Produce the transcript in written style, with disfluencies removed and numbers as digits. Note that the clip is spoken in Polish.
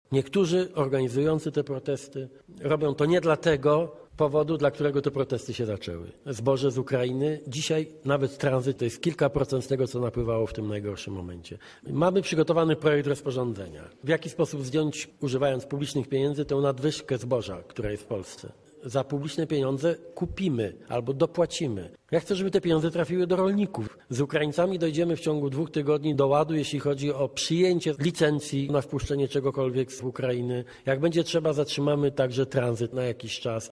Niektórzy organizujący te protesty robią to nie dla tego powodu, dla którego te protesty się zaczęły. Zboże z Ukrainy, dzisiaj nawet tranzyt to jest kilka procent z tego, co napływało w tym najgorszym momencie. Mamy przygotowany projekt rozporządzenia. W jaki sposób zdjąć, używając publicznych pieniędzy, tę nadwyżkę zboża, która jest w Polsce. Za publiczne pieniądze kupimy albo dopłacimy. Ja chcę, żeby te pieniądze trafiły do rolników. Z Ukraińcami dojdziemy w ciągu 2 tygodni do ładu, jeśli chodzi o przyjęcie licencji na wpuszczenie czegokolwiek z Ukrainy. Jak będzie trzeba, zatrzymamy także tranzyt na jakiś czas.